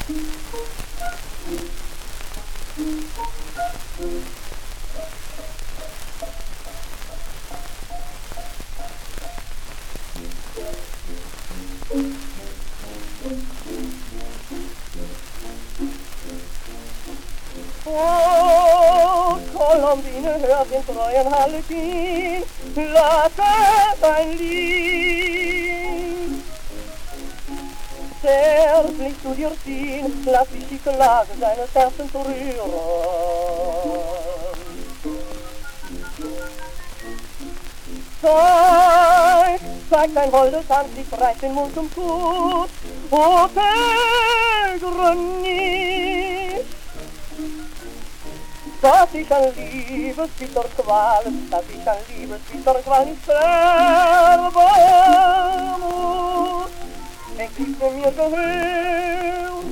Oh, Colombine, hör den treuen Harlekin, lass es ein Lied. Zärtlich zu dir ziehen, lass die schicke Lage seines Herzens rühren. Zeig dein holdes Antlitz, reiß den Mund zum Kuss, o zögere nicht. Dass ich an Liebesbitter Qual, dass ich an Liebesbitter Qual nicht sterben muss, endlich von mir gehört.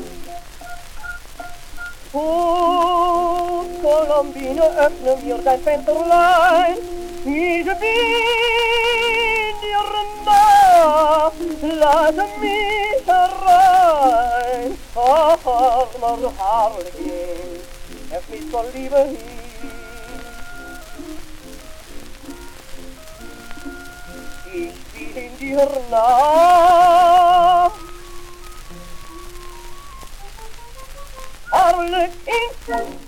Oh, Colombine, öffne mir dein Fensterlein, ich bin dir nah, lass mich herein, ach, armer Harlekin, es fließt voll Liebe hin. Ich bin dir nah, Harlekin.